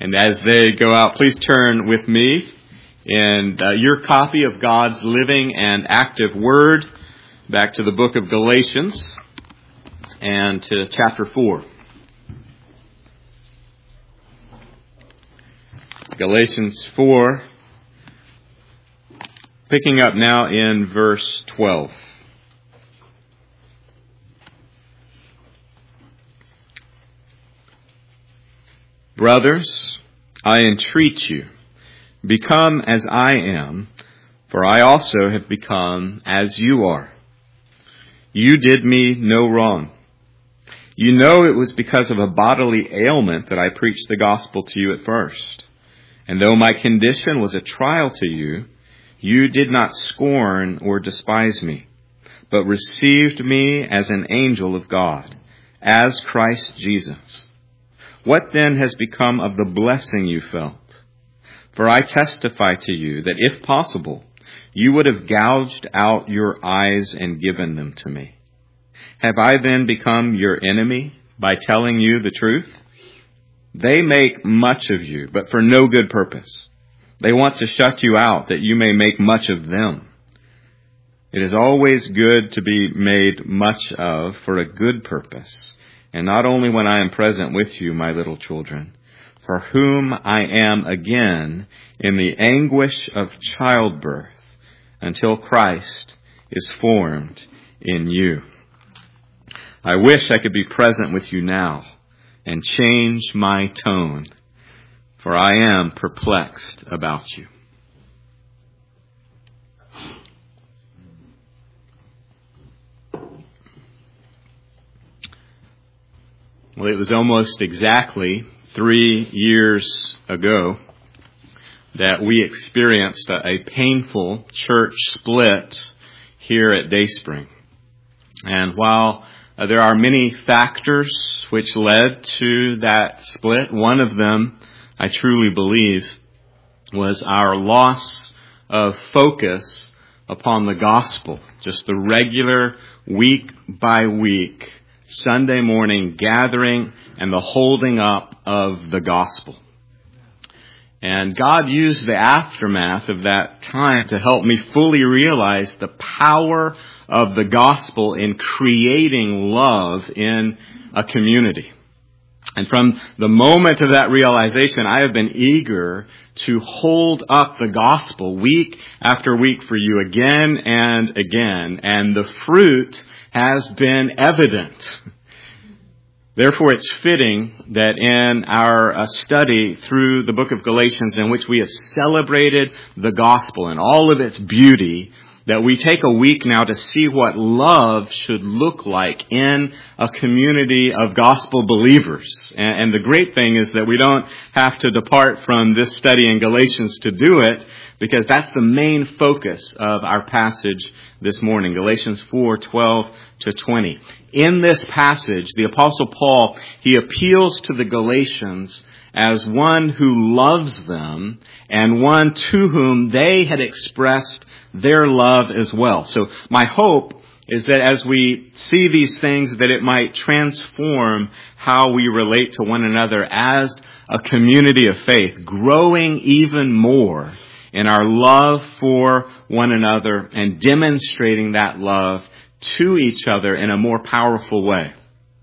And as they go out, please turn with me in your copy of God's living and active Word back to the book of Galatians and to chapter 4. Galatians 4, picking up now in verse 12. Brothers, I entreat you, become as I am, for I also have become as you are. You did me no wrong. You know it was because of a bodily ailment that I preached the gospel to you at first. And though my condition was a trial to you, you did not scorn or despise me, but received me as an angel of God, as Christ Jesus. What then has become of the blessing you felt? For I testify to you that if possible, you would have gouged out your eyes and given them to me. Have I then become your enemy by telling you the truth? They make much of you, but for no good purpose. They want to shut you out that you may make much of them. It is always good to be made much of for a good purpose, and not only when I am present with you, my little children, for whom I am again in the anguish of childbirth until Christ is formed in you. I wish I could be present with you now and change my tone, for I am perplexed about you. Well, it was almost exactly 3 years ago that we experienced a painful church split here at Dayspring. And while there are many factors which led to that split, one of them, I truly believe, was our loss of focus upon the gospel. Just the regular week by week Sunday morning gathering and the holding up of the gospel. And God used the aftermath of that time to help me fully realize the power of the gospel in creating love in a community. And from the moment of that realization, I have been eager to hold up the gospel week after week for you again and again. And the fruit has been evident. Therefore, it's fitting that in our study through the book of Galatians, in which we have celebrated the gospel and all of its beauty, that we take a week now to see what love should look like in a community of gospel believers. And the great thing is that we don't have to depart from this study in Galatians to do it, because that's the main focus of our passage this morning, Galatians 4:12-20. In this passage, the Apostle Paul, he appeals to the Galatians as one who loves them and one to whom they had expressed their love as well. So my hope is that as we see these things, that it might transform how we relate to one another as a community of faith, growing even more in our love for one another and demonstrating that love to each other in a more powerful way.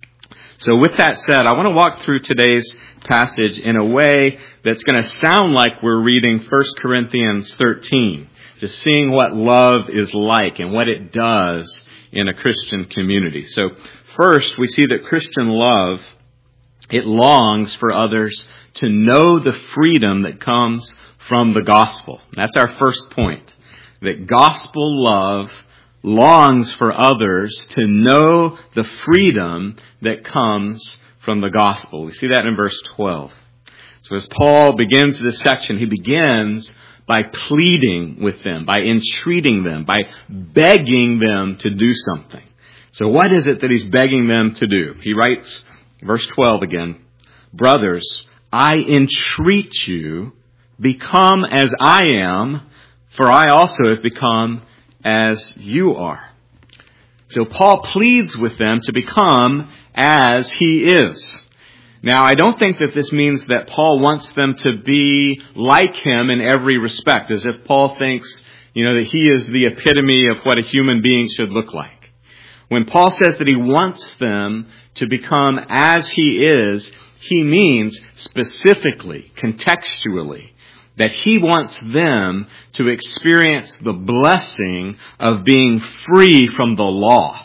So with that said, I want to walk through today's passage in a way that's going to sound like we're reading 1 Corinthians 13, just seeing what love is like and what it does in a Christian community. So first, we see that Christian love, it longs for others to know the freedom that comes from the gospel. That's our first point, that gospel love longs for others to know the freedom that comes from the gospel. We see that in verse 12. So as Paul begins this section, he begins by pleading with them, by entreating them, by begging them to do something. So what is it that he's begging them to do? He writes, verse 12 again, "Brothers, I entreat you, become as I am, for I also have become as you are." So Paul pleads with them to become as he is. Now, I don't think that this means that Paul wants them to be like him in every respect, as if Paul thinks, that he is the epitome of what a human being should look like. When Paul says that he wants them to become as he is, he means specifically, contextually, that he wants them to experience the blessing of being free from the law.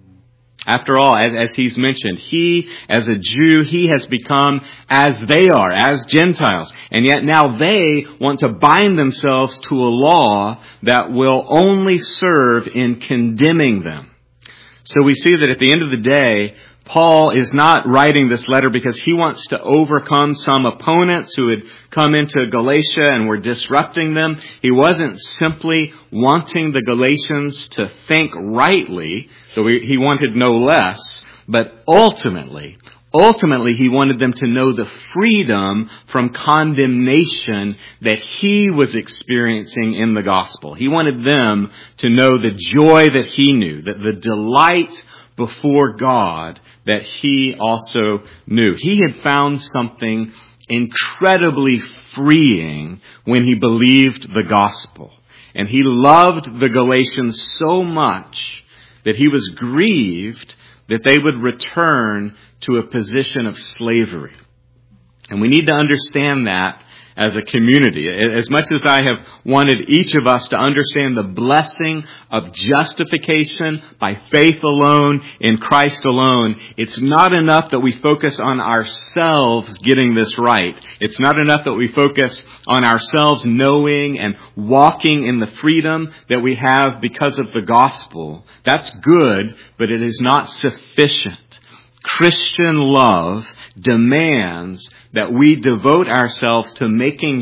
After all, as he's mentioned, he, as a Jew, he has become as they are, as Gentiles. And yet now they want to bind themselves to a law that will only serve in condemning them. So we see that at the end of the day, Paul is not writing this letter because he wants to overcome some opponents who had come into Galatia and were disrupting them. He wasn't simply wanting the Galatians to think rightly, so he wanted no less, but ultimately he wanted them to know the freedom from condemnation that he was experiencing in the gospel. He wanted them to know the joy that he knew, that the delight before God that he also knew. He had found something incredibly freeing when he believed the gospel. And he loved the Galatians so much that he was grieved that they would return to a position of slavery. And we need to understand that as a community. As much as I have wanted each of us to understand the blessing of justification by faith alone, in Christ alone, it's not enough that we focus on ourselves getting this right. It's not enough that we focus on ourselves knowing and walking in the freedom that we have because of the gospel. That's good, but it is not sufficient. Christian love demands that we devote ourselves to making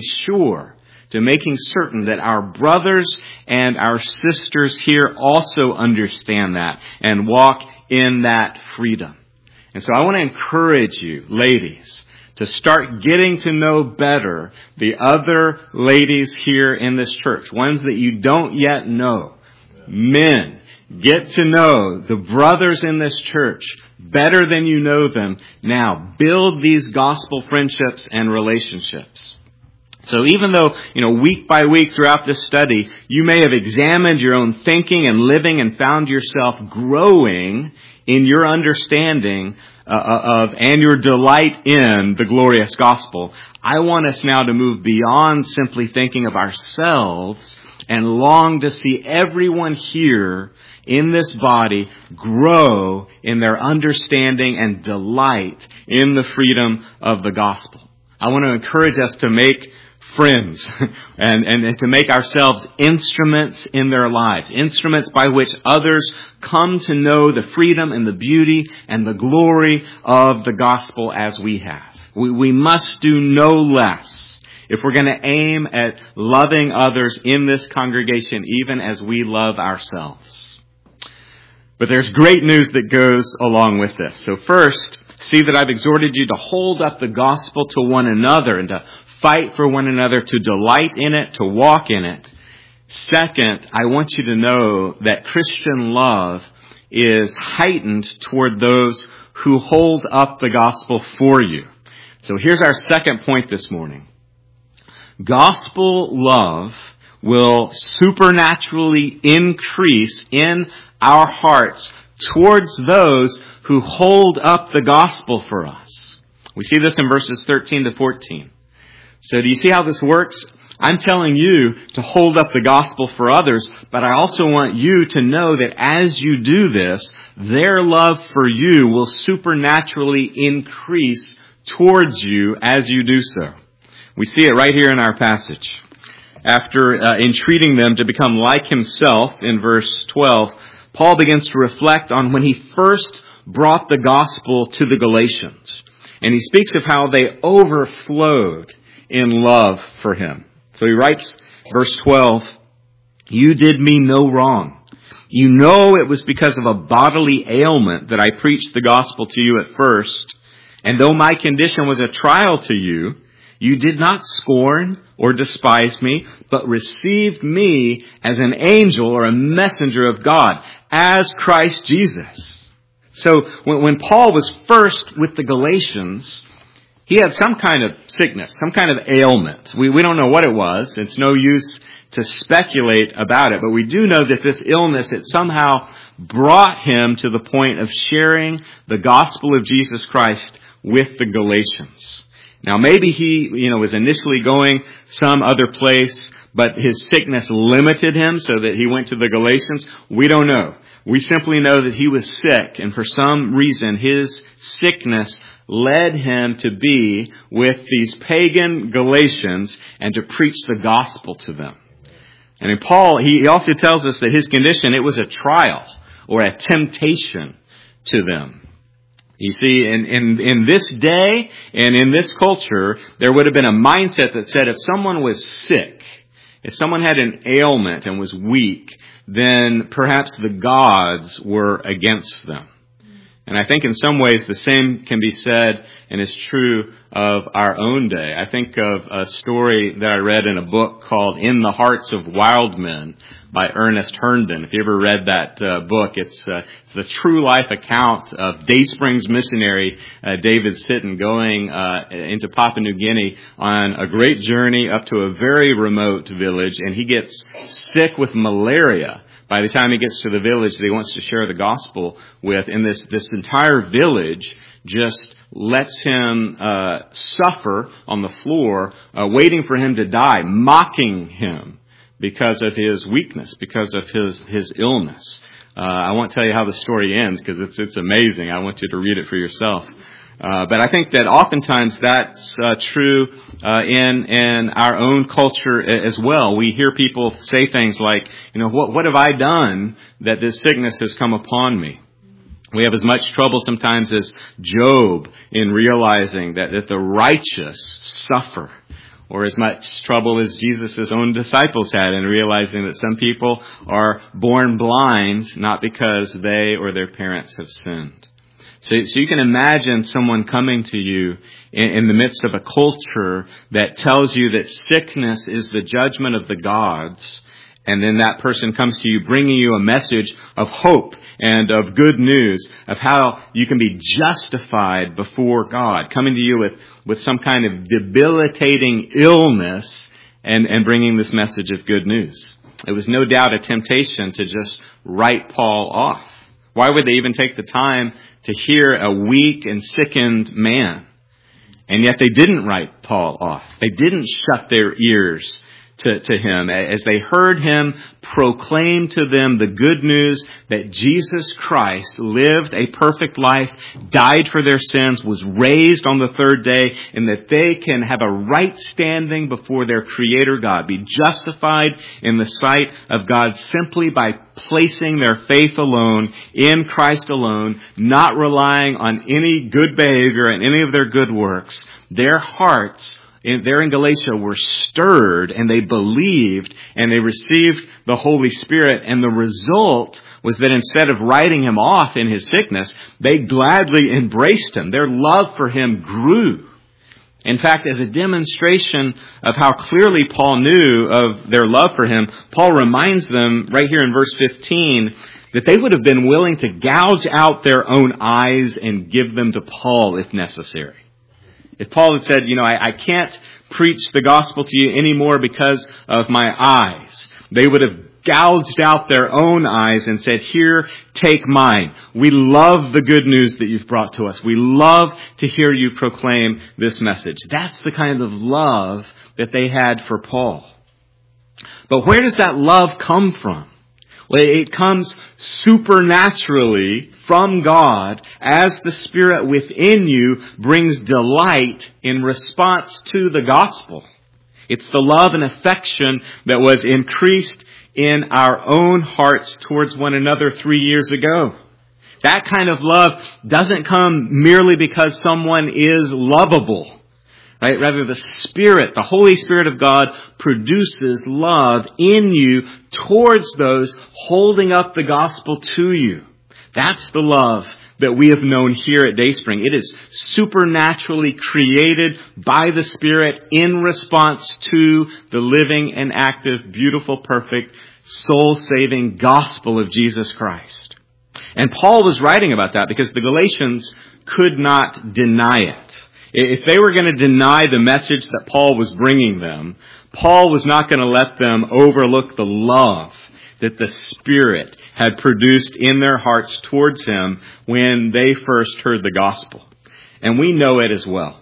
certain that our brothers and our sisters here also understand that and walk in that freedom. And so I want to encourage you, ladies, to start getting to know better the other ladies here in this church, ones that you don't yet know. Men, get to know the brothers in this church better than you know them now. Build these gospel friendships and relationships. So even though, week by week throughout this study, you may have examined your own thinking and living and found yourself growing in your understanding of and your delight in the glorious gospel, I want us now to move beyond simply thinking of ourselves and long to see everyone here in this body grow in their understanding and delight in the freedom of the gospel. I want to encourage us to make friends and to make ourselves instruments in their lives, instruments by which others come to know the freedom and the beauty and the glory of the gospel as we have. We must do no less if we're going to aim at loving others in this congregation, even as we love ourselves. But there's great news that goes along with this. So first, see that I've exhorted you to hold up the gospel to one another and to fight for one another, to delight in it, to walk in it. Second, I want you to know that Christian love is heightened toward those who hold up the gospel for you. So here's our second point this morning. Gospel love will supernaturally increase in our hearts towards those who hold up the gospel for us. We see this in verses 13 to 14. So do you see how this works? I'm telling you to hold up the gospel for others, but I also want you to know that as you do this, their love for you will supernaturally increase towards you as you do so. We see it right here in our passage. After entreating them to become like himself in verse 12, Paul begins to reflect on when he first brought the gospel to the Galatians. And he speaks of how they overflowed in love for him. So he writes, verse 12, "You did me no wrong. You know it was because of a bodily ailment that I preached the gospel to you at first. And though my condition was a trial to you, you did not scorn or despise me, but received me as an angel or a messenger of God, as Christ Jesus." So when Paul was first with the Galatians, He had some kind of sickness, some kind of ailment. We don't know what it was. It's no use to speculate about it, but we do know that this illness, it somehow brought him to the point of sharing the gospel of Jesus Christ with the Galatians. Now maybe he, was initially going some other place, but his sickness limited him so that he went to the Galatians. We don't know. We simply know that he was sick, and for some reason his sickness led him to be with these pagan Galatians and to preach the gospel to them. And in Paul, he also tells us that his condition, it was a trial or a temptation to them. You see, in this day and in this culture, there would have been a mindset that said if someone was sick, if someone had an ailment and was weak, then perhaps the gods were against them. And I think in some ways the same can be said and is true of our own day. I think of a story that I read in a book called In the Hearts of Wild Men by Ernest Herndon. If you ever read that book, it's the true life account of Day Springs missionary David Sitton going into Papua New Guinea on a great journey up to a very remote village, and he gets sick with malaria. By the time he gets to the village that he wants to share the gospel with, and this entire village just lets him suffer on the floor, waiting for him to die, mocking him because of his weakness, because of his illness. I won't tell you how the story ends because it's amazing. I want you to read it for yourself. But I think that oftentimes that's true in our own culture as well. We hear people say things like, what have I done that this sickness has come upon me? We have as much trouble sometimes as Job in realizing that the righteous suffer, or as much trouble as Jesus' own disciples had in realizing that some people are born blind, not because they or their parents have sinned. So you can imagine someone coming to you in the midst of a culture that tells you that sickness is the judgment of the gods, and then that person comes to you bringing you a message of hope and of good news of how you can be justified before God, coming to you with some kind of debilitating illness and bringing this message of good news. It was no doubt a temptation to just write Paul off. Why would they even take the time to hear a weak and sickened man? And yet they didn't write Paul off. They didn't shut their ears to him as they heard him proclaim to them the good news that Jesus Christ lived a perfect life, died for their sins, was raised on the third day, and that they can have a right standing before their Creator God, be justified in the sight of God simply by placing their faith alone in Christ alone, not relying on any good behavior and any of their good works. Their hearts there in Galatia were stirred, and they believed, and they received the Holy Spirit. And the result was that instead of writing him off in his sickness, they gladly embraced him. Their love for him grew. In fact, as a demonstration of how clearly Paul knew of their love for him, Paul reminds them right here in verse 15 that they would have been willing to gouge out their own eyes and give them to Paul if necessary. If Paul had said, I can't preach the gospel to you anymore because of my eyes, they would have gouged out their own eyes and said, here, take mine. We love the good news that you've brought to us. We love to hear you proclaim this message. That's the kind of love that they had for Paul. But where does that love come from? Well, it comes supernaturally from God as the Spirit within you brings delight in response to the gospel. It's the love and affection that was increased in our own hearts towards one another 3 years ago. That kind of love doesn't come merely because someone is lovable. Right? Rather, the Spirit, the Holy Spirit of God, produces love in you towards those holding up the gospel to you. That's the love that we have known here at Dayspring. It is supernaturally created by the Spirit in response to the living and active, beautiful, perfect, soul-saving gospel of Jesus Christ. And Paul was writing about that because the Galatians could not deny it. If they were going to deny the message that Paul was bringing them, Paul was not going to let them overlook the love that the Spirit had produced in their hearts towards him when they first heard the gospel. And we know it as well.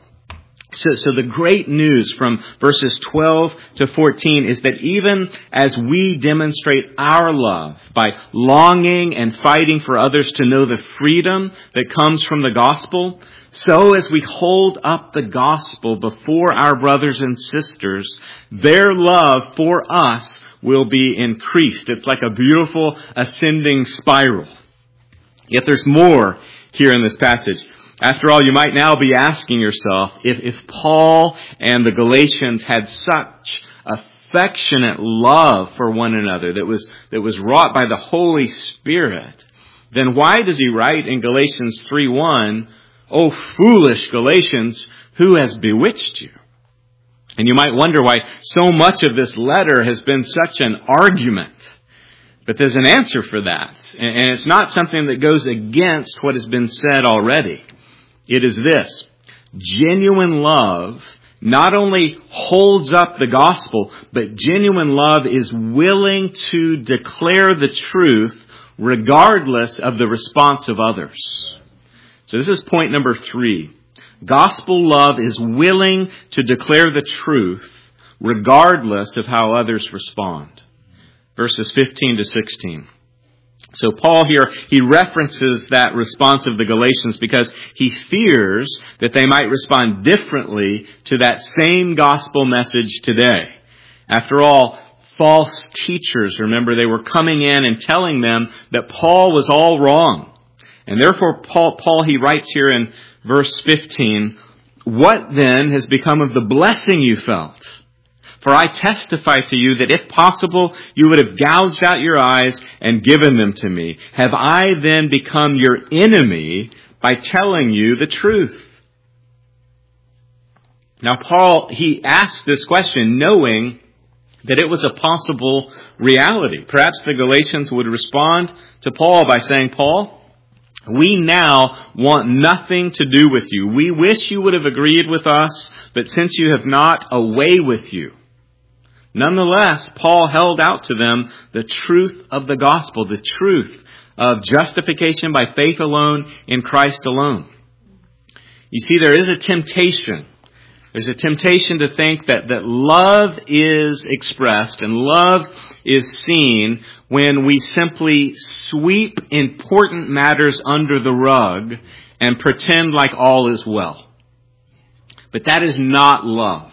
So the great news from verses 12 to 14 is that even as we demonstrate our love by longing and fighting for others to know the freedom that comes from the gospel, so as we hold up the gospel before our brothers and sisters, their love for us will be increased. It's like a beautiful ascending spiral. Yet there's more here in this passage. After all, you might now be asking yourself, if Paul and the Galatians had such affectionate love for one another that was wrought by the Holy Spirit, then why does he write in Galatians 3:1, "O foolish Galatians, who has bewitched you?" And you might wonder why so much of this letter has been such an argument. But there's an answer for that. And it's not something that goes against what has been said already. It is this: genuine love not only holds up the gospel, but genuine love is willing to declare the truth regardless of the response of others. So this is point number 3. Gospel love is willing to declare the truth regardless of how others respond. Verses 15 to 16. So Paul here, he references that response of the Galatians because he fears that they might respond differently to that same gospel message today. After all, false teachers, remember, they were coming in and telling them that Paul was all wrong. And therefore, Paul, he writes here in verse 15, "What then has become of the blessing you felt? For I testify to you that if possible, you would have gouged out your eyes and given them to me. Have I then become your enemy by telling you the truth?" Now Paul, he asked this question knowing that it was a possible reality. Perhaps the Galatians would respond to Paul by saying, "Paul, we now want nothing to do with you. We wish you would have agreed with us, but since you have not, away with you." Nonetheless, Paul held out to them the truth of the gospel, the truth of justification by faith alone in Christ alone. You see, there is a temptation. There's a temptation to think that love is expressed and love is seen when we simply sweep important matters under the rug and pretend like all is well. But that is not love.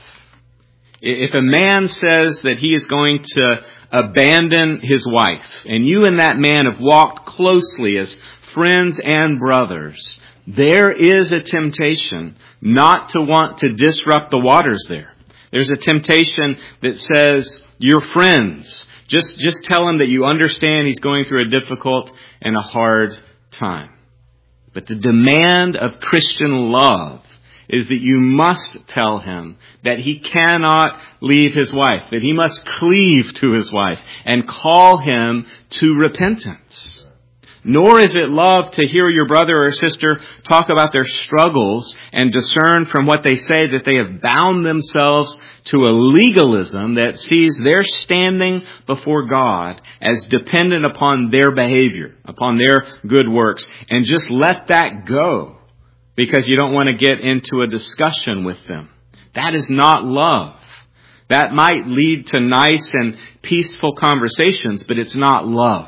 If a man says that he is going to abandon his wife, and you and that man have walked closely as friends and brothers, there is a temptation not to want to disrupt the waters there. There's a temptation that says, "You're friends. Just tell him that you understand he's going through a difficult and a hard time." But the demand of Christian love is that you must tell him that he cannot leave his wife, that he must cleave to his wife and call him to repentance. Nor is it love to hear your brother or sister talk about their struggles and discern from what they say that they have bound themselves to a legalism that sees their standing before God as dependent upon their behavior, upon their good works, and just let that go because you don't want to get into a discussion with them. That is not love. That might lead to nice and peaceful conversations, but it's not love.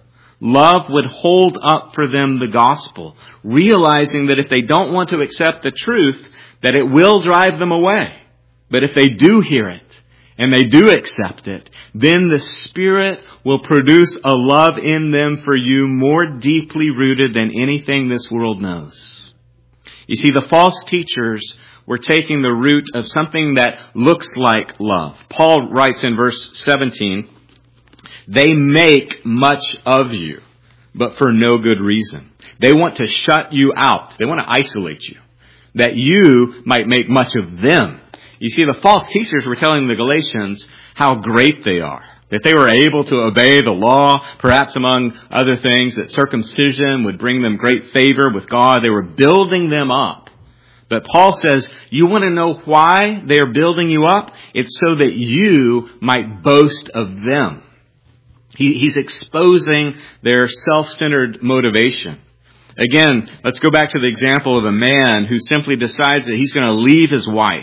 Love would hold up for them the gospel, realizing that if they don't want to accept the truth, that it will drive them away. But if they do hear it, and they do accept it, then the Spirit will produce a love in them for you more deeply rooted than anything this world knows. You see, the false teachers were taking the root of something that looks like love. Paul writes in verse 17, "They make much of you, but for no good reason. They want to shut you out. They want to isolate you, that you might make much of them." You see, the false teachers were telling the Galatians how great they are, that they were able to obey the law, perhaps among other things, that circumcision would bring them great favor with God. They were building them up. But Paul says, you want to know why they are building you up? It's so that you might boast of them. He's exposing their self-centered motivation. Again, let's go back to the example of a man who simply decides that he's going to leave his wife.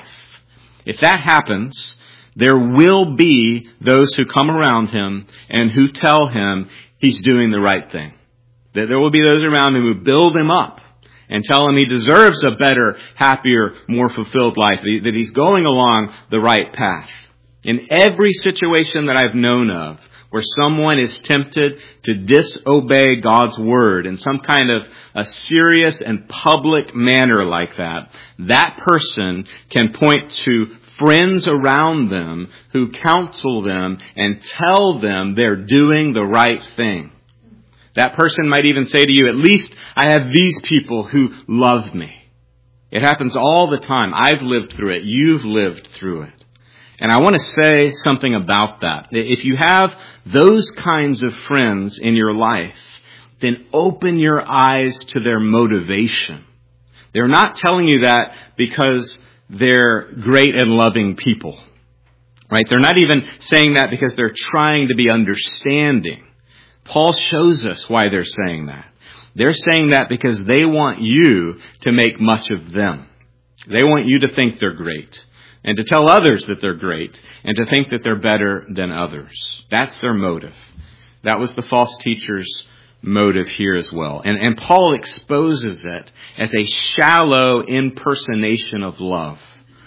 If that happens, there will be those who come around him and who tell him he's doing the right thing. That there will be those around him who build him up and tell him he deserves a better, happier, more fulfilled life, that he's going along the right path. In every situation that I've known of, where someone is tempted to disobey God's word in some kind of a serious and public manner like that, that person can point to friends around them who counsel them and tell them they're doing the right thing. That person might even say to you, at least I have these people who love me. It happens all the time. I've lived through it. You've lived through it. And I want to say something about that. If you have those kinds of friends in your life, then open your eyes to their motivation. They're not telling you that because they're great and loving people, right? They're not even saying that because they're trying to be understanding. Paul shows us why they're saying that. They're saying that because they want you to make much of them. They want you to think they're great and to tell others that they're great and to think that they're better than others. That's their motive. That was the false teacher's motive here as well. And Paul exposes it as a shallow impersonation of love.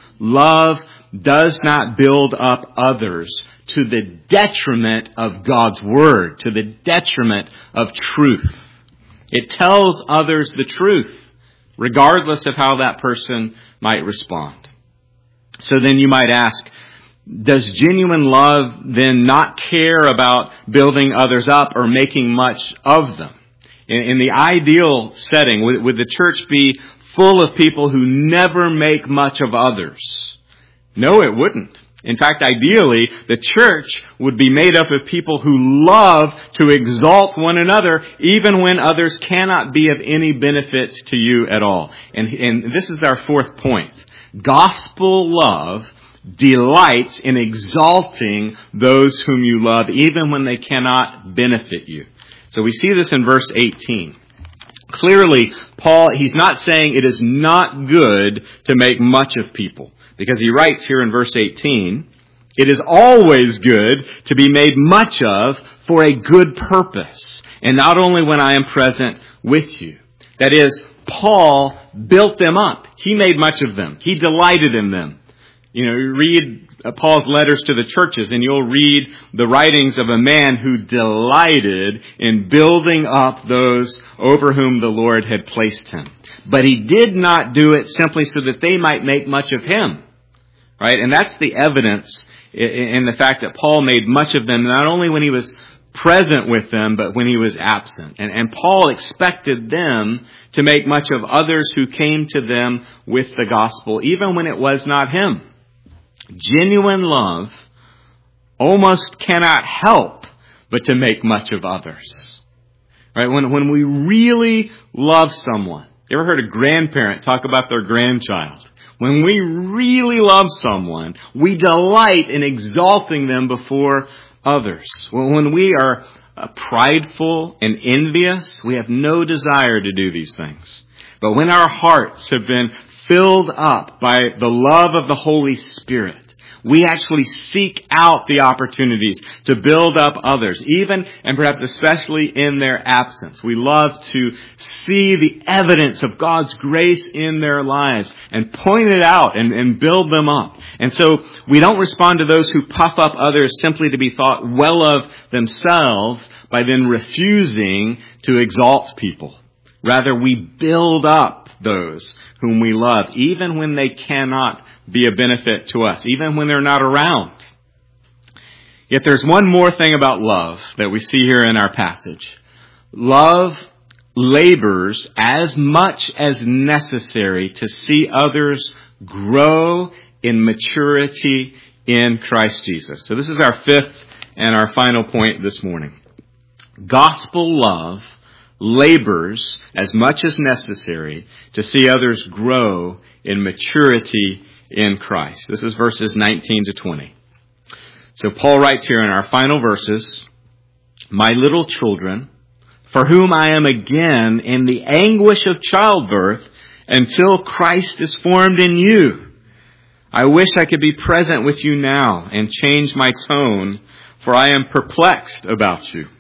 Love does not build up others to the detriment of God's word, to the detriment of truth. It tells others the truth, regardless of how that person might respond. So then you might ask, does genuine love then not care about building others up or making much of them? In the ideal setting, would the church be full of people who never make much of others? No, it wouldn't. In fact, ideally, the church would be made up of people who love to exalt one another, even when others cannot be of any benefit to you at all. And this is our fourth point. Gospel love delights in exalting those whom you love, even when they cannot benefit you. So we see this in verse 18. Clearly, Paul, he's not saying it is not good to make much of people. Because he writes here in verse 18, it is always good to be made much of for a good purpose, and not only when I am present with you. That is, Paul built them up. He made much of them. He delighted in them. You read Paul's letters to the churches, and you'll read the writings of a man who delighted in building up those over whom the Lord had placed him. But he did not do it simply so that they might make much of him. Right? And that's the evidence in the fact that Paul made much of them, not only when he was present with them, but when he was absent. And Paul expected them to make much of others who came to them with the gospel, even when it was not him. Genuine love almost cannot help but to make much of others. Right? When we really love someone, you ever heard a grandparent talk about their grandchild? When we really love someone, we delight in exalting them before others. When we are prideful and envious, we have no desire to do these things. But when our hearts have been filled up by the love of the Holy Spirit, we actually seek out the opportunities to build up others, even and perhaps especially in their absence. We love to see the evidence of God's grace in their lives and point it out and build them up. And so we don't respond to those who puff up others simply to be thought well of themselves by then refusing to exalt people. Rather, we build up those whom we love, even when they cannot be a benefit to us, even when they're not around. Yet there's one more thing about love that we see here in our passage. Love labors as much as necessary to see others grow in maturity in Christ Jesus. So this is our fifth and our final point this morning. Gospel love labors as much as necessary to see others grow in maturity in Christ. This is verses 19 to 20. So Paul writes here in our final verses, "My little children, for whom I am again in the anguish of childbirth until Christ is formed in you. I wish I could be present with you now and change my tone, for I am perplexed about you."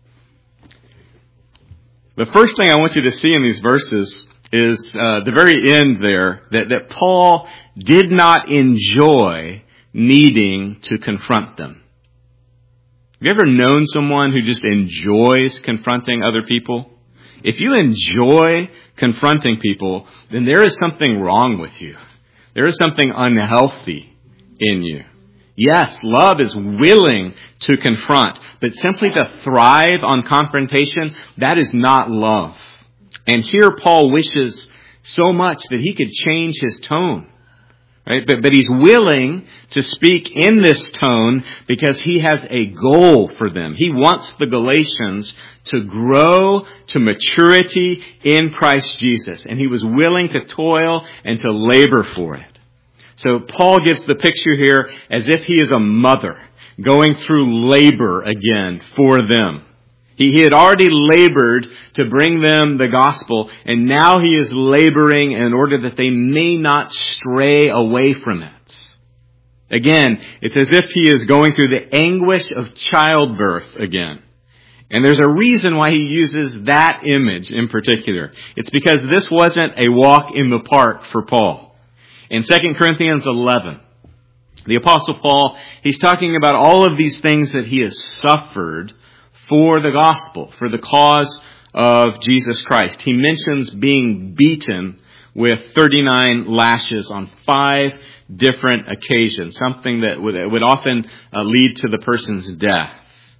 The first thing I want you to see in these verses is the very end there, that Paul did not enjoy needing to confront them. Have you ever known someone who just enjoys confronting other people? If you enjoy confronting people, then there is something wrong with you. There is something unhealthy in you. Yes, love is willing to confront, but simply to thrive on confrontation, that is not love. And here Paul wishes so much that he could change his tone. Right? But he's willing to speak in this tone because he has a goal for them. He wants the Galatians to grow to maturity in Christ Jesus. And he was willing to toil and to labor for it. So Paul gives the picture here as if he is a mother going through labor again for them. He had already labored to bring them the gospel, and now he is laboring in order that they may not stray away from it. Again, it's as if he is going through the anguish of childbirth again. And there's a reason why he uses that image in particular. It's because this wasn't a walk in the park for Paul. In 2 Corinthians 11, the Apostle Paul, he's talking about all of these things that he has suffered for the gospel, for the cause of Jesus Christ. He mentions being beaten with 39 lashes on 5 different occasions, something that would often lead to the person's death.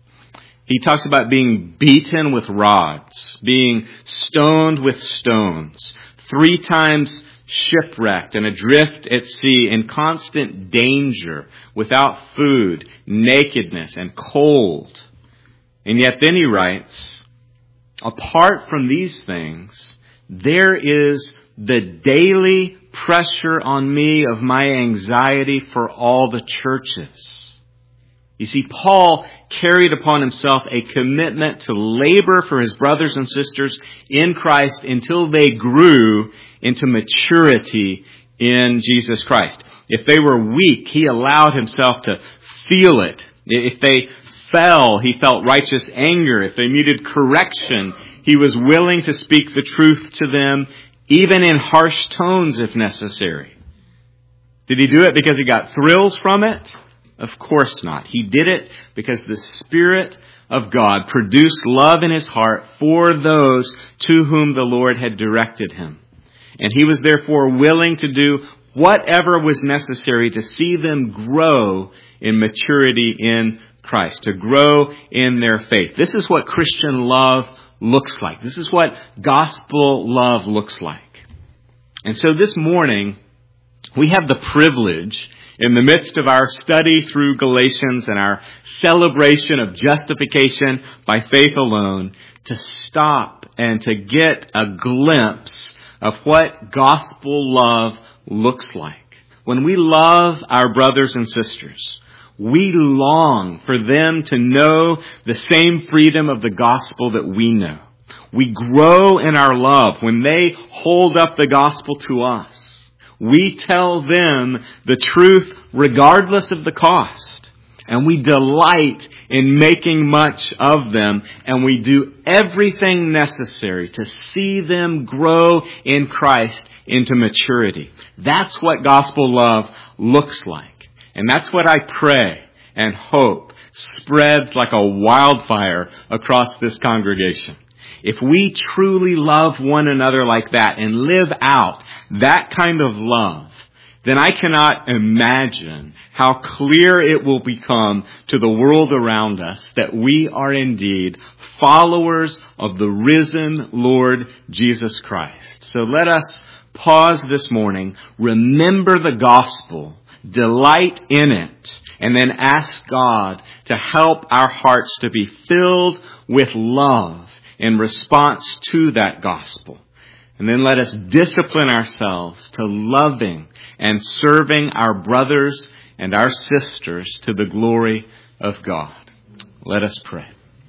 He talks about being beaten with rods, being stoned with stones, 3 times shipwrecked and adrift at sea in constant danger, without food, nakedness, and cold. And yet then he writes, apart from these things, there is the daily pressure on me of my anxiety for all the churches. You see, Paul carried upon himself a commitment to labor for his brothers and sisters in Christ until they grew into maturity in Jesus Christ. If they were weak, he allowed himself to feel it. If they fell, he felt righteous anger. If they needed correction, he was willing to speak the truth to them, even in harsh tones if necessary. Did he do it because he got thrills from it? Of course not. He did it because the Spirit of God produced love in his heart for those to whom the Lord had directed him. And he was therefore willing to do whatever was necessary to see them grow in maturity in Christ, to grow in their faith. This is what Christian love looks like. This is what gospel love looks like. And so this morning, we have the privilege, in the midst of our study through Galatians and our celebration of justification by faith alone, to stop and to get a glimpse of what gospel love looks like. When we love our brothers and sisters, we long for them to know the same freedom of the gospel that we know. We grow in our love when they hold up the gospel to us. We tell them the truth regardless of the cost. And we delight in making much of them. And we do everything necessary to see them grow in Christ into maturity. That's what gospel love looks like. And that's what I pray and hope spreads like a wildfire across this congregation. If we truly love one another like that and live out that kind of love, then I cannot imagine how clear it will become to the world around us that we are indeed followers of the risen Lord Jesus Christ. So let us pause this morning, remember the gospel, delight in it, and then ask God to help our hearts to be filled with love in response to that gospel. And then let us discipline ourselves to loving and serving our brothers and our sisters to the glory of God. Let us pray.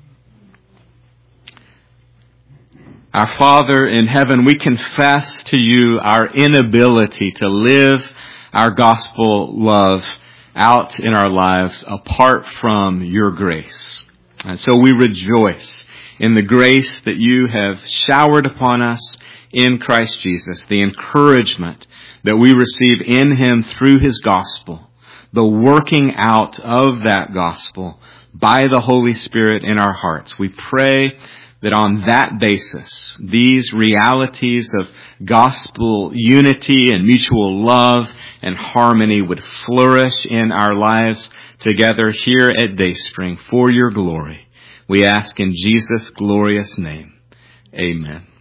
Our Father in heaven, we confess to you our inability to live our gospel love out in our lives apart from your grace. And so we rejoice in the grace that you have showered upon us in Christ Jesus, the encouragement that we receive in Him through His gospel, the working out of that gospel by the Holy Spirit in our hearts. We pray that on that basis, these realities of gospel unity and mutual love and harmony would flourish in our lives together here at Dayspring for your glory. We ask in Jesus' glorious name. Amen.